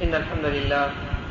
إن الحمد لله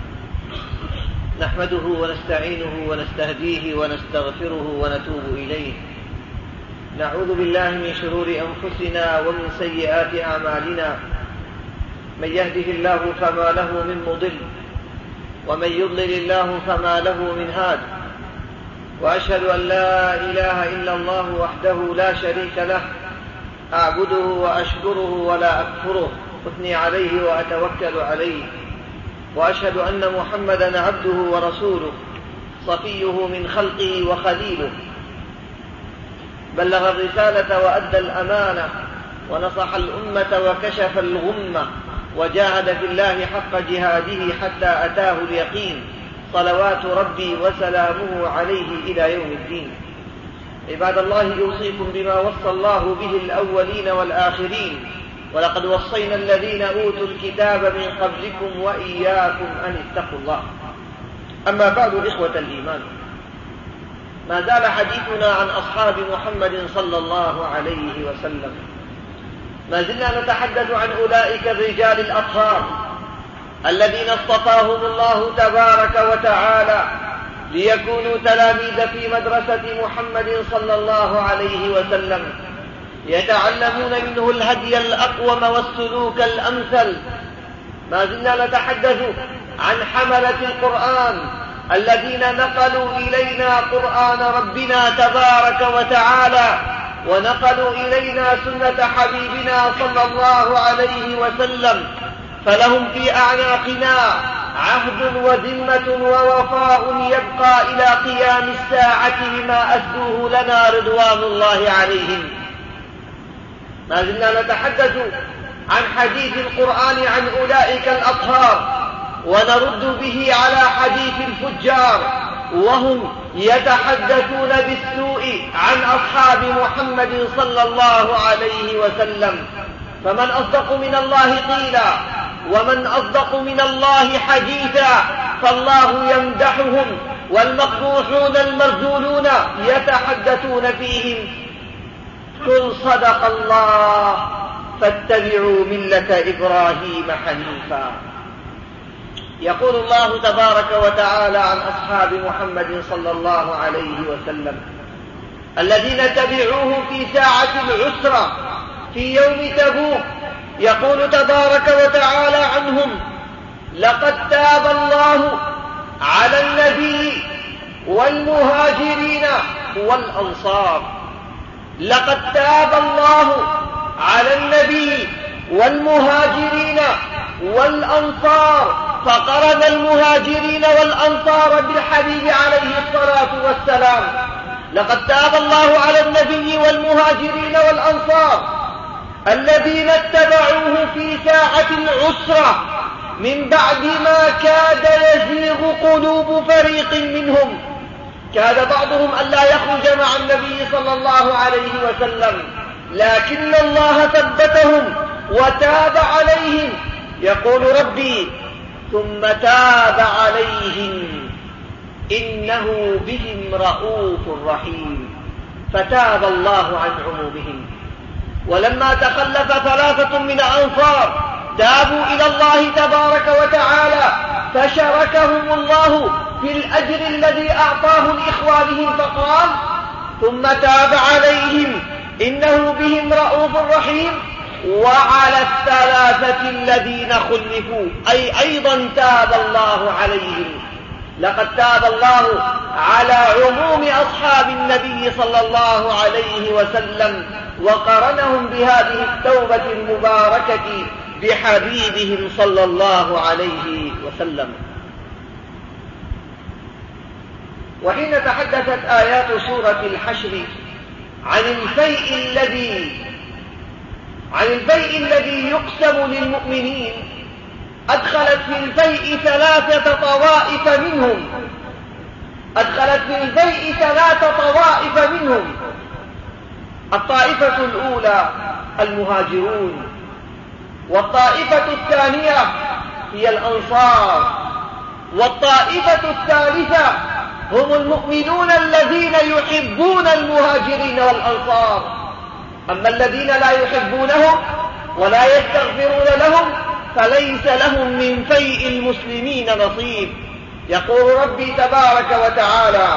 نحمده ونستعينه ونستهديه ونستغفره ونتوب إليه. نعوذ بالله من شرور أنفسنا ومن سيئات أعمالنا، من يهده الله فما له من مضل، ومن يضلل الله فما له من هاد. وأشهد أن لا إله إلا الله وحده لا شريك له، أعبده وأشكره ولا أكفره، أثني عليه وأتوكل عليه. وأشهد أن محمدا عبده ورسوله، صفيه من خلقه وخليله، بلغ الرسالة وأدى الأمانة، ونصح الأمة وكشف الغمة، وجاهد في الله حق جهاده حتى أتاه اليقين، صلوات ربي وسلامه عليه إلى يوم الدين. عباد الله، يوصيكم بما وصى الله به الأولين والآخرين، ولقد وصينا الذين أوتوا الكتاب من قبلكم وإياكم أن اتقوا الله. أما بعد، إخوة الإيمان، ما زال حديثنا عن أصحاب محمد صلى الله عليه وسلم. ما زلنا نتحدث عن أولئك الرجال الأطهار الذين اصطفاهم الله تبارك وتعالى ليكونوا تلاميذ في مدرسة محمد صلى الله عليه وسلم، يتعلمون منه الهدي الأقوم والسلوك الأمثل. ما زلنا نتحدث عن حملة القرآن الذين نقلوا إلينا قرآن ربنا تبارك وتعالى، ونقلوا إلينا سنة حبيبنا صلى الله عليه وسلم، فلهم في أعناقنا عهد وذمة ووفاء يبقى إلى قيام الساعة بما أسدوه لنا رضوان الله عليهم. ما زلنا نتحدث عن حديث القرآن عن أولئك الأطهار، ونرد به على حديث الفجار وهم يتحدثون بالسوء عن أصحاب محمد صلى الله عليه وسلم. فمن أصدق من الله قيلا، ومن أصدق من الله حديثا، فالله يمدحهم، والمقبوحون المرذولون يتحدثون فيهم. قل صدق الله فاتبعوا ملة إبراهيم حنيفا. يقول الله تبارك وتعالى عن أصحاب محمد صلى الله عليه وسلم الذين تبعوه في ساعة العسرة في يوم تبوك. يقول تبارك وتعالى عنهم: لقد تاب الله على النبي والمهاجرين والأنصار. لقد تاب الله على النبي والمهاجرين والأنصار، فقرن المهاجرين والأنصار بالحبيب عليه الصلاة والسلام. لقد تاب الله على النبي والمهاجرين والأنصار الذين اتبعوه في ساعة العسرة من بعد ما كاد يزيغ قلوب فريق منهم. كاد بعضهم ألا يخرج مع النبي صلى الله عليه وسلم، لكن الله ثبتهم وتاب عليهم. يقول ربي: ثم تاب عليهم إنه بهم رؤوف رحيم. فتاب الله عن عمومهم. ولما تخلف ثلاثة من الأنصار تابوا إلى الله تبارك وتعالى، فشاركهم الله في الأجر الذي أعطاه لإخوانهم، فقال: ثم تاب عليهم إنه بهم رؤوف رحيم. وعلى الثلاثة الذين خلفوا، أي أيضا تاب الله عليهم. لقد تاب الله على عموم أصحاب النبي صلى الله عليه وسلم، وقرنهم بهذه التوبة المباركة بحبيبهم صلى الله عليه وسلم. وحين تحدثت آيات سورة الحشر عن الفيء الذي يقسم للمؤمنين، أدخلت في الفيء ثلاثة طوائف منهم. الطائفة الأولى المهاجرون، والطائفة الثانية هي الأنصار، والطائفة الثالثة هم المؤمنون الذين يحبون المهاجرين والأنصار. أما الذين لا يحبونهم ولا يستغفرون لهم فليس لهم من فيء المسلمين نصيب. يقول ربي تبارك وتعالى: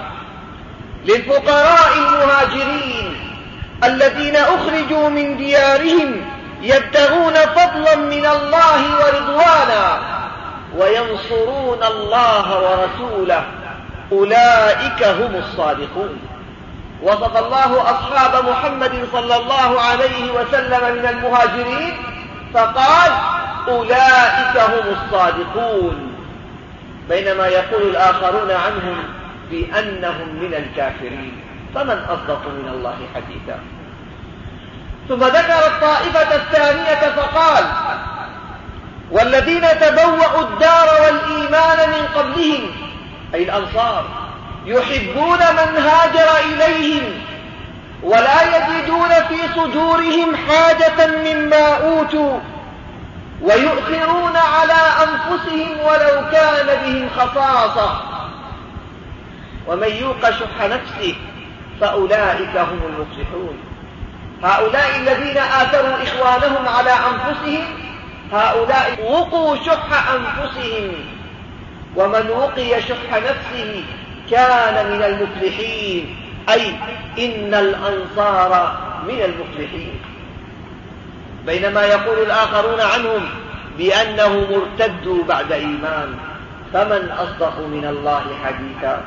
للفقراء المهاجرين الذين أخرجوا من ديارهم يبتغون فضلا من الله ورضوانا وينصرون الله ورسوله أولئك هم الصادقون. وصف الله أصحاب محمد صلى الله عليه وسلم من المهاجرين فقال: أولئك هم الصادقون، بينما يقول الآخرون عنهم بأنهم من الكافرين. فمن أصدق من الله حديثا؟ ثم ذكر الطائفة الثانية فقال: والذين تبوأوا الدار والإيمان من قبلهم، أي الأنصار، يحبون من هاجر إليهم ولا يجدون في صدورهم حاجة مما أوتوا ويؤثرون على أنفسهم ولو كان بهم خصاصة ومن يوق شح نفسه فأولئك هم المفلحون. هؤلاء الذين آثروا إخوانهم على أنفسهم هؤلاء وقوا شح أنفسهم، ومن وقي شح نفسه كان من المفلحين، أي إن الأنصار من المفلحين. بينما يقول الآخرون عنهم بأنهم ارتدوا بعد إيمان. فمن أصدق من الله حديثا؟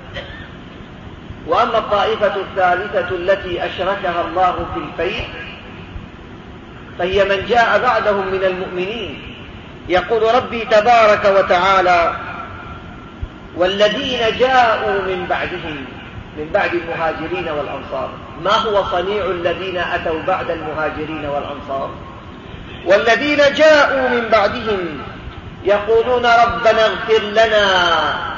وأما الطائفة الثالثة التي أشركها الله في الفيء فهي من جاء بعدهم من المؤمنين. يقول ربي تبارك وتعالى: والذين جاءوا من بعدهم، من بعد المهاجرين والأنصار. ما هو صنيع الذين أتوا بعد المهاجرين والأنصار؟ والذين جاءوا من بعدهم يقولون ربنا اغفر لنا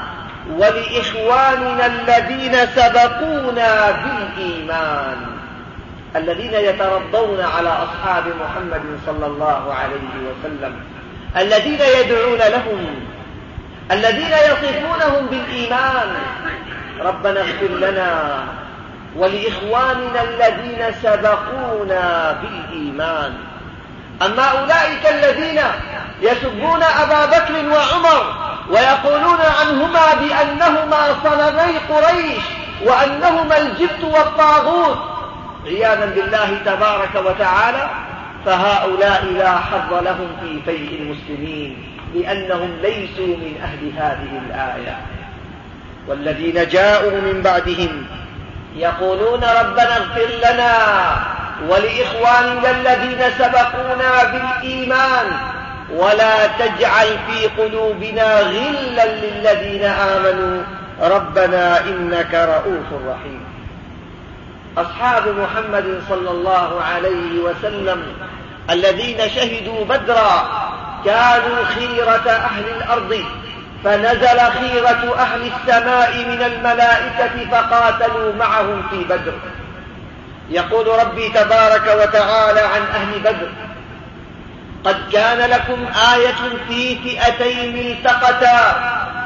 ولإخواننا الذين سبقونا بالإيمان. الذين يترضون على أصحاب محمد صلى الله عليه وسلم، الذين يدعون لهم، الذين يصفونهم بالإيمان. ربنا اغفر لنا ولإخواننا الذين سبقونا بالإيمان. أما أولئك الذين يسبون أبا بكر وعمر ويقولون عنهما بأنهما صنمي قريش وأنهما الجبت والطاغوت عياذا بالله تبارك وتعالى، فهؤلاء لا حظ لهم في فيء المسلمين لأنهم ليسوا من أهل هذه الآية. والذين جاءوا من بعدهم يقولون ربنا اغفر لنا ولإخواننا الذين سبقونا بالإيمان ولا تجعل في قلوبنا غلا للذين آمنوا ربنا إنك رؤوف رحيم. أصحاب محمد صلى الله عليه وسلم الذين شهدوا بدرا كانوا خيرة أهل الأرض، فنزل خيرة أهل السماء من الملائكة فقاتلوا معهم في بدر. يقول ربي تبارك وتعالى عن أهل بدر: قد كان لكم آية في فئتين التقتا،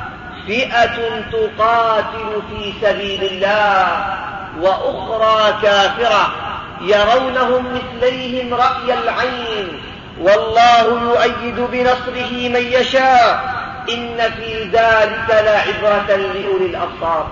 فئة تقاتل في سبيل الله وأخرى كافرة يرونهم مثليهم رأي العين والله يؤيد بنصره من يشاء إن في ذلك لعبرة لأولي الأبصار.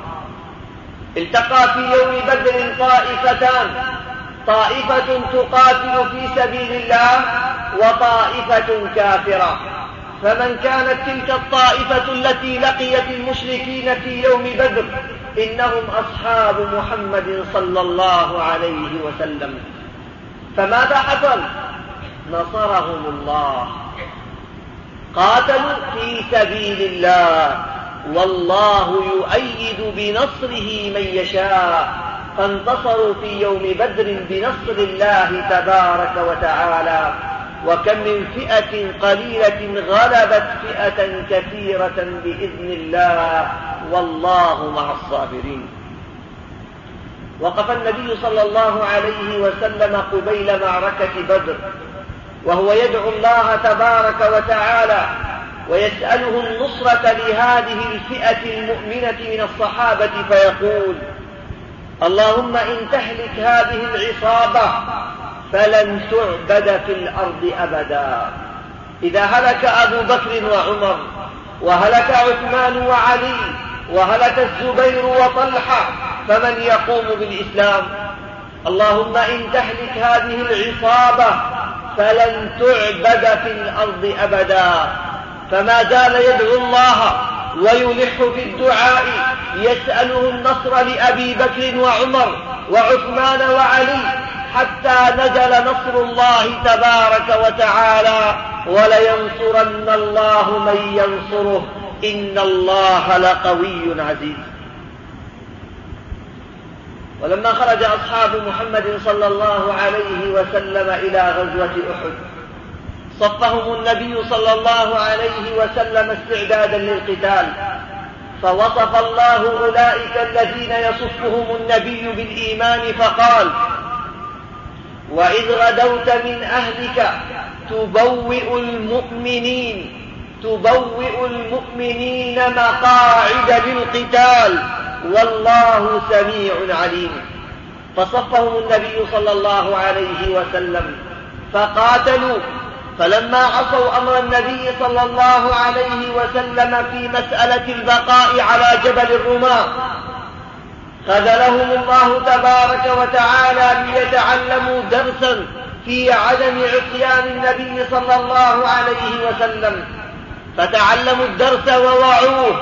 التقى في يوم بدر طائفتان، طائفة تقاتل في سبيل الله وطائفة كافرة. فمن كانت تلك الطائفة التي لقيت المشركين في يوم بدر إنهم أصحاب محمد صلى الله عليه وسلم. فماذا حصل؟ نصرهم الله، قاتلوا في سبيل الله والله يؤيد بنصره من يشاء، فانتصروا في يوم بدر بنصر الله تبارك وتعالى. وكم من فئة قليلة غلبت فئة كثيرة بإذن الله والله مع الصابرين. وقف النبي صلى الله عليه وسلم قبيل معركة بدر وهو يدعو الله تبارك وتعالى ويسأله النصرة لهذه الفئة المؤمنة من الصحابة فيقول: اللهم إن تهلك هذه العصابة فلن تعبد في الأرض أبدا. إذا هلك أبو بكر وعمر وهلك عثمان وعلي وهلك الزبير وطلحة فمن يقوم بالإسلام؟ اللهم إن تهلك هذه العصابة فلن تعبد في الأرض أبدا. فما زال يدعو الله ويلح في الدعاء يسأله النصر لأبي بكر وعمر وعثمان وعلي حتى نزل نصر الله تبارك وتعالى: ولينصرن الله من ينصره إن الله لقوي عزيز. ولما خرج أصحاب محمد صلى الله عليه وسلم إلى غزوة أحد صفهم النبي صلى الله عليه وسلم استعدادا للقتال، فوصف الله أولئك الذين يصفهم النبي بالإيمان فقال: وإذ غدوت من أهلك تبوئ المؤمنين مقاعد للقتال والله سميع عليم. فصفهم النبي صلى الله عليه وسلم فقاتلوا، فلما عصوا أمر النبي صلى الله عليه وسلم في مسألة البقاء على جبل الرماة خذلهم الله تبارك وتعالى ليتعلموا درسا في عدم عصيان النبي صلى الله عليه وسلم، فتعلموا الدرس ووعوه.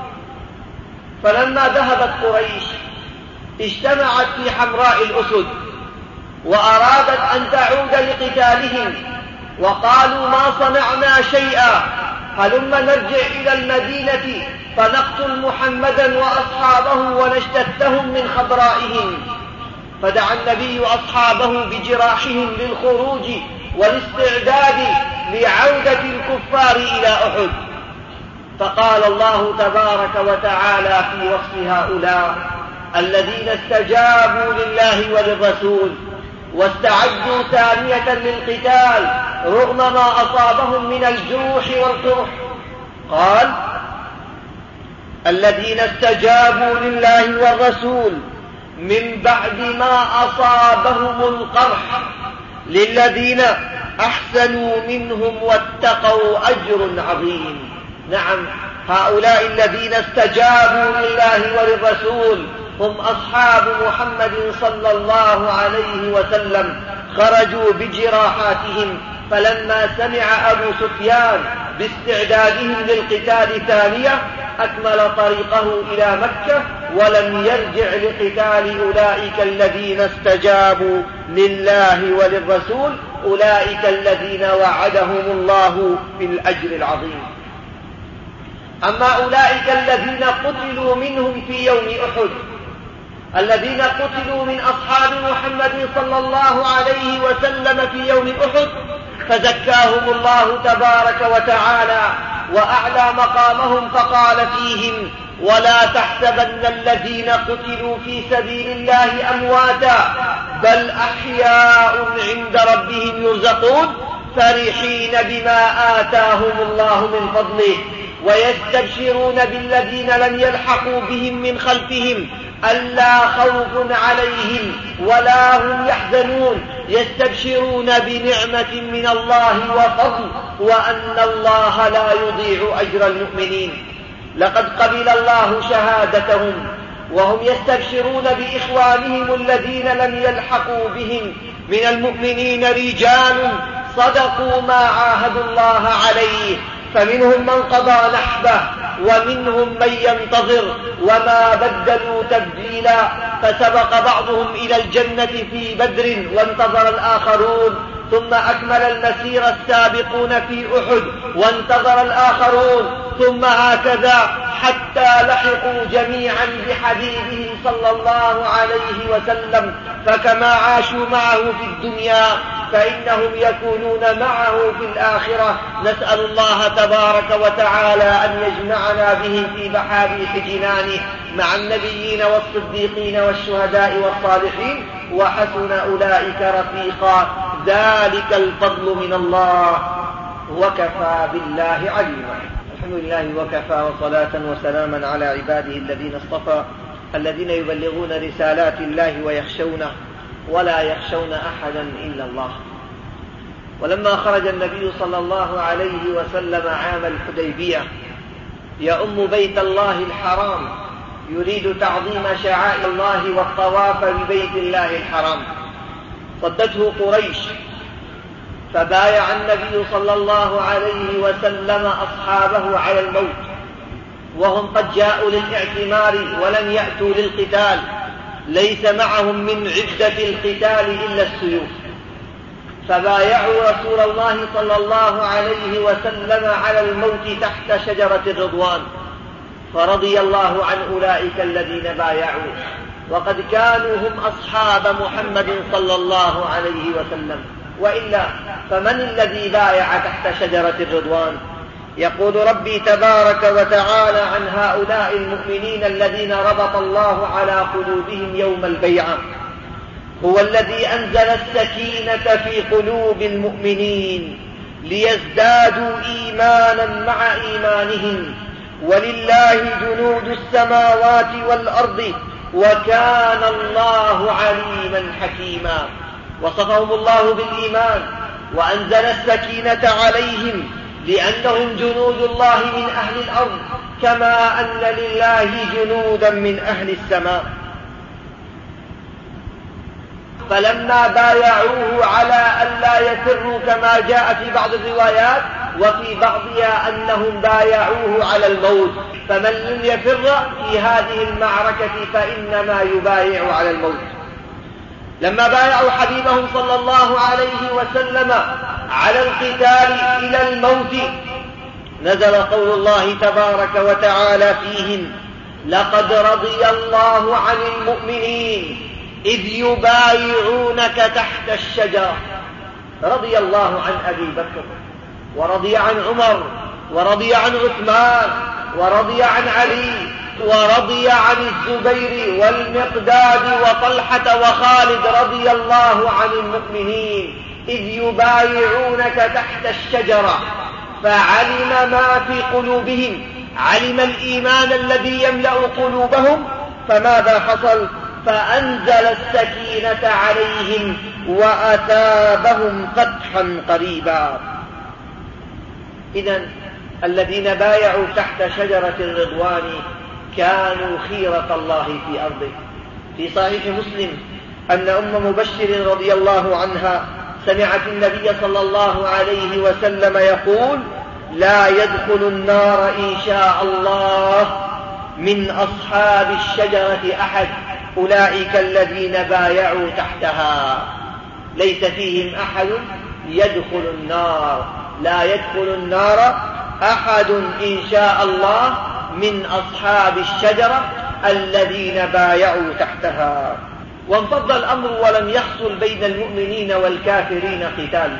فلما ذهبت قريش اجتمعت في حمراء الأسد وأرادت أن تعود لقتالهم، وقالوا: ما صنعنا شيئا، هلما نرجع إلى المدينة فنقتل محمدا وأصحابه ونجتثهم من خضرائهم. فدعا النبي أصحابه بجراحهم للخروج والاستعداد لعودة الكفار إلى أحد. فقال الله تبارك وتعالى في وصف هؤلاء الذين استجابوا لله وللرسول واستعدوا ثانية للقتال رغم ما أصابهم من الجروح والقرح، قال: الذين استجابوا لله والرسول من بعد ما أصابهم القرح للذين أحسنوا منهم واتقوا أجر عظيم. نعم، هؤلاء الذين استجابوا لله وللرسول هم أصحاب محمد صلى الله عليه وسلم، خرجوا بجراحاتهم. فلما سمع أبو سفيان باستعدادهم للقتال ثانية أكمل طريقه إلى مكة ولم يرجع لقتال أولئك الذين استجابوا لله وللرسول، أولئك الذين وعدهم الله بالأجر العظيم. أما أولئك الذين قتلوا منهم في يوم أحد، الذين قتلوا من أصحاب محمد صلى الله عليه وسلم في يوم أحد، فزكاهم الله تبارك وتعالى وأعلى مقامهم فقال فيهم: ولا تحسبن الذين قتلوا في سبيل الله أمواتا بل أحياء عند ربهم يرزقون فرحين بما آتاهم الله من فضله ويستبشرون بالذين لم يلحقوا بهم من خلفهم ألا خوف عليهم ولا هم يحزنون يستبشرون بنعمة من الله وفضل وأن الله لا يضيع أجر المؤمنين. لقد قبل الله شهادتهم وهم يستبشرون بإخوانهم الذين لم يلحقوا بهم من المؤمنين رجال صدقوا ما عاهدوا الله عليه، فمنهم من قضى نحبه ومنهم من ينتظر وما بدلوا تبديلا، فسبق بعضهم إلى الجنة في بدر وانتظر الآخرون، ثم أكمل المسير السابقون في أحد وانتظر الآخرون، ثم هكذا حتى لحقوا جميعا بحبيبه صلى الله عليه وسلم. فكما عاشوا معه في الدنيا فإنهم يكونون معه في الآخرة. نسأل الله تبارك وتعالى أن يجمعنا به في محابيح جنانه مع النبيين والصديقين والشهداء والصالحين وحسن أولئك رفيقا. ذلك الفضل من الله وكفى بالله عليما. الحمد لله وكفى وصلاة وسلاما على عباده الذين اصطفى الذين يبلغون رسالات الله ويخشونه ولا يخشون أحدا إلا الله. ولما خرج النبي صلى الله عليه وسلم عام الحديبية يؤم بيت الله الحرام يريد تعظيم شعائر الله والطواف ببيت الله الحرام، صدته قريش، فبايع النبي صلى الله عليه وسلم أصحابه على الموت وهم قد جاءوا للاعتمار ولم يأتوا للقتال، ليس معهم من عدة القتال إلا السيوف، فبايعوا رسول الله صلى الله عليه وسلم على الموت تحت شجرة الرضوان، فرضي الله عن أولئك الذين بايعوا، وقد كانوا هم أصحاب محمد صلى الله عليه وسلم، وإلا فمن الذي بايع تحت شجرة الرضوان؟ يقول ربي تبارك وتعالى عن هؤلاء المؤمنين الذين ربط الله على قلوبهم يوم البيعة: هو الذي أنزل السكينة في قلوب المؤمنين ليزدادوا إيمانا مع إيمانهم ولله جنود السماوات والأرض وكان الله عليما حكيما. وصفهم الله بالإيمان وأنزل السكينة عليهم لأنهم جنود الله من أهل الأرض كما أن لله جنودا من أهل السماء. فلما بايعوه على ألا يفروا كما جاء في بعض الروايات وفي بعضها أنهم بايعوه على الموت، فمن لم يفر في هذه المعركة فإنما يبايع على الموت. لما بايعوا حبيبهم صلى الله عليه وسلم على القتال إلى الموت نزل قول الله تبارك وتعالى فيهم: لقد رضي الله عن المؤمنين إذ يبايعونك تحت الشجرة. رضي الله عن أبي بكر ورضي عن عمر ورضي عن عثمان ورضي عن علي ورضي عن الزبير والمقداد وطلحة وخالد، رضي الله عن المؤمنين إذ يبايعونك تحت الشجرة، فعلم ما في قلوبهم، علم الإيمان الذي يملأ قلوبهم، فماذا حصل؟ فأنزل السكينة عليهم وأثابهم فتحا قريبا. إذن الذين بايعوا تحت شجرة الرضوان كانوا خيرة الله في أرضه. في صحيح مسلم أن أم مبشر رضي الله عنها سمعت النبي صلى الله عليه وسلم يقول: لا يدخل النار إن شاء الله من أصحاب الشجرة أحد، أولئك الذين بايعوا تحتها، ليس فيهم أحد يدخل النار، لا يدخل النار أحد إن شاء الله من أصحاب الشجرة الذين بايعوا تحتها. وانفض الأمر ولم يحصل بين المؤمنين والكافرين قتال،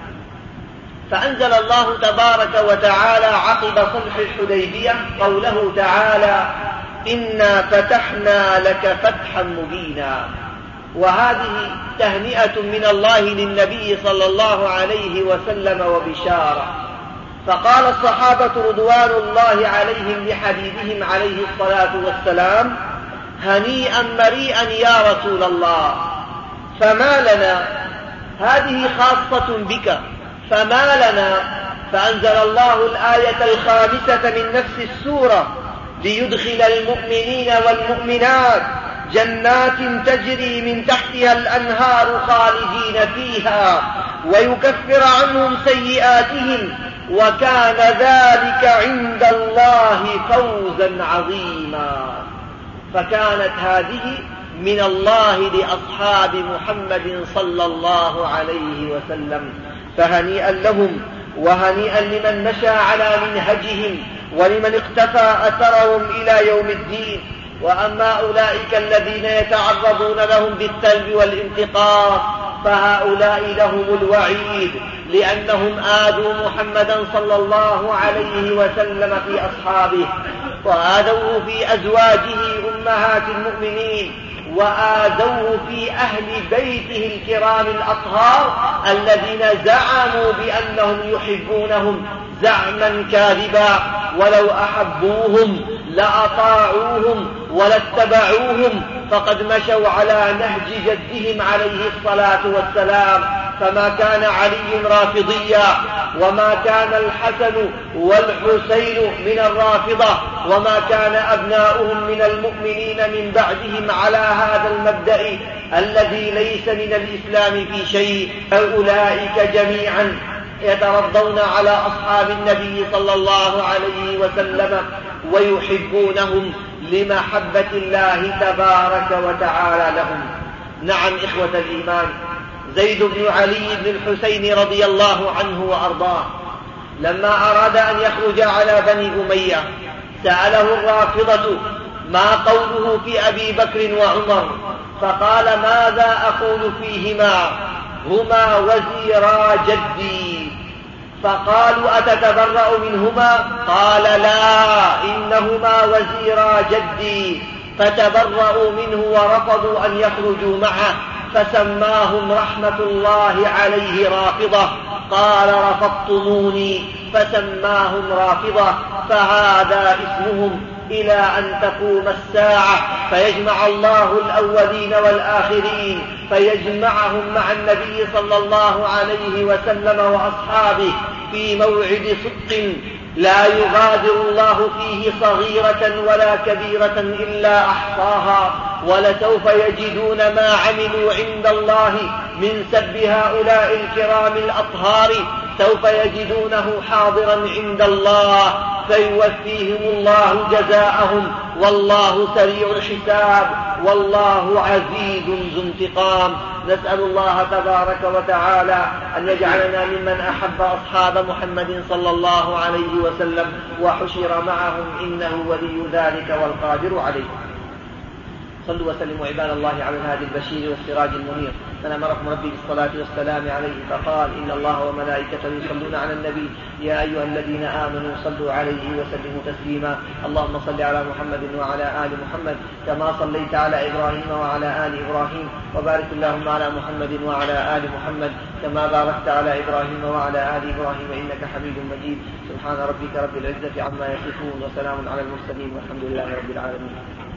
فأنزل الله تبارك وتعالى عقب صلح الحديبية قوله تعالى: إنا فتحنا لك فتحا مبينا. وهذه تهنئة من الله للنبي صلى الله عليه وسلم وبشارة، فقال الصحابة رضوان الله عليهم لحبيبهم عليه الصلاة والسلام: هنيئا مريئا يا رسول الله، فما لنا؟ هذه خاصة بك، فما لنا؟ فأنزل الله الآية الخامسة من نفس السورة ليدخل المؤمنين والمؤمنات جنات تجري من تحتها الأنهار خالدين فيها ويكفر عنهم سيئاتهم وكان ذلك عند الله فوزا عظيما. فكانت هذه من الله لأصحاب محمد صلى الله عليه وسلم، فهنيئا لهم وهنيئا لمن مشى على منهجهم ولمن اقتفى أثرهم إلى يوم الدين. وأما أولئك الذين يتعرضون لهم بالسلب والانتقاص فهؤلاء لهم الوعيد، لأنهم آذوا محمدا صلى الله عليه وسلم في أصحابه، وآذوه في أزواجه أمهات المؤمنين، وآذوه في أهل بيته الكرام الأطهار الذين زعموا بأنهم يحبونهم زعما كاذبا، ولو أحبوهم لأطاعوهم ولاتبعوهم، فقد مشوا على نهج جدهم عليه الصلاة والسلام فما كان علي رافضيا، وما كان الحسن والحسين من الرافضة، وما كان أبناؤهم من المؤمنين من بعدهم على هذا المبدأ الذي ليس من الإسلام في شيء. أولئك جميعا يترضون على أصحاب النبي صلى الله عليه وسلم ويحبونهم لمحبة الله تبارك وتعالى لهم. نعم إخوة الإيمان، زيد بن علي بن الحسين رضي الله عنه وأرضاه لما أراد أن يخرج على بني أمية سأله الرافضة ما قوله في أبي بكر وعمر، فقال ماذا أقول فيهما؟ هما وزيرا جدي. فقالوا أتتبرأ منهما؟ قال لا، إنهما وزيرا جدي. فتبرأوا منه ورفضوا أن يخرجوا معه، فسماهم رحمة الله عليه رافضة. قال رفضتموني، فسماهم رافضة. فهذا اسمهم إلى أن تقوم الساعة، فيجمع الله الأولين والآخرين، فيجمعهم مع النبي صلى الله عليه وسلم وأصحابه في موعد صدق لا يغادر الله فيه صغيرة ولا كبيرة إلا أحصاها. ولسوف يجدون ما عملوا عند الله من سب هؤلاء الكرام الأطهار، سوف يجدونه حاضرا عند الله، فيوفيهم الله جزاءهم، والله سريع الحساب، والله عزيز ذو انتقام. نسأل الله تبارك وتعالى أن يجعلنا ممن أحب أصحاب محمد صلى الله عليه وسلم وحشر معهم، إنه ولي ذلك والقادر عليه. صلوا وسلموا عباد الله على الهادي البشير والسراج المنير، من أمركم ربي بالصلاة والسلام عليه فقال إن الله وملائكته يصلون على النبي يا أيها الذين آمنوا صلوا عليه وسلموا تسليما. اللهم صل على محمد وعلى آل محمد كما صليت على إبراهيم وعلى آل إبراهيم، وبارك اللهم على محمد وعلى آل محمد كما باركت على إبراهيم وعلى آل إبراهيم إنك حميد مجيد. سبحان ربك رب العزة عما يصفون، وسلام على المرسلين، والحمد لله رب العالمين.